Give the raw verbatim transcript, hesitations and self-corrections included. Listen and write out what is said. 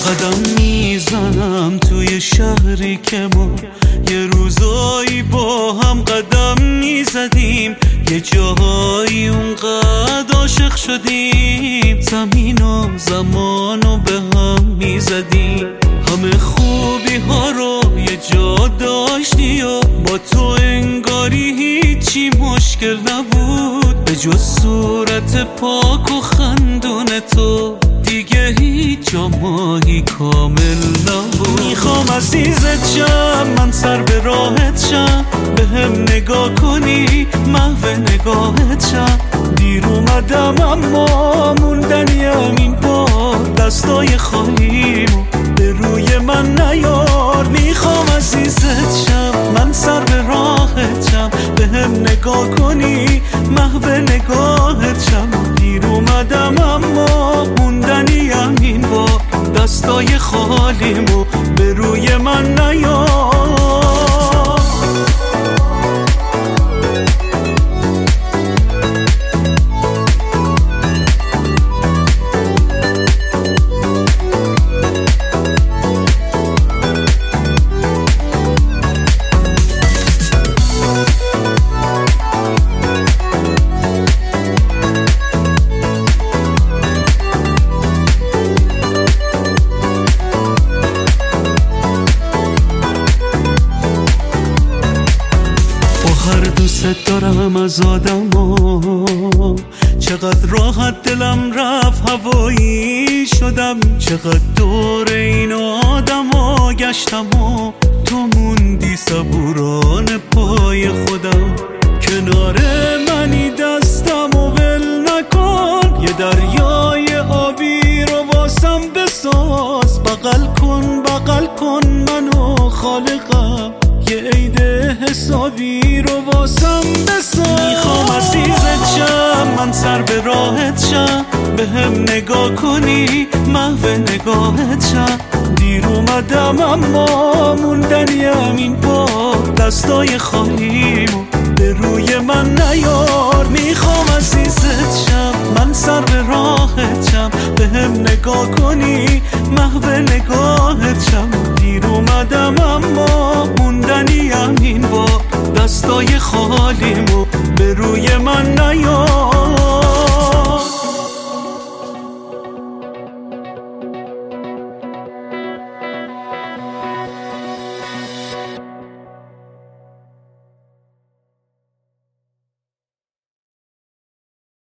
قدم میزنم توی شهری که ما یه روزایی با هم قدم میزدیم، یه جاهایی اونقدر عاشق شدیم، زمین و زمان و به هم میزدیم، همه خوبی ها رو یه جا داشتی و با تو انگاری هیچی مشکل نبود، به جز صورت پاک و خندون تو دیگه هیچ جا ماهی کامل نبود. میخوام عزیزت شم، من سر به راحت شم، به هم نگاه کنی محو نگاهت شم، دیر اومدم اما موندنیم این بار، دستای خالیمو به روی من نیار. میخوام عزیزت شم، من سر به راحت شم، به هم نگاه کنی محو نگاهت شم، دیر اومدم اما موندنیم این بار، دستای خالیمو به روی من نیار. هر دوست دارم از آدما، چقدر راحت دلم رفت هوایی شدم، چقدر دور این آدما گشتم و تو موندی صبوران پای خودم، کنار منی دستم و ول نکن، یه دریای آبی رو واسم بساز، بغل کن بغل کن منو خالقم، یه عید حسابی رو واسم بساز. میخوام عزیزت شم، من سر به راحت شم، به هم نگاه کنی محو نگاهت شم، دیر اومدم اما موندنیم این بار، دستای خالیمو به روی من نیار. میخوام عزیزت شم، من سر به راحت شم، به هم نگاه کنی محو نگاهت شم، دیر اومدم اما موندنیم این بار، دستای خالیمو به روی من نیار.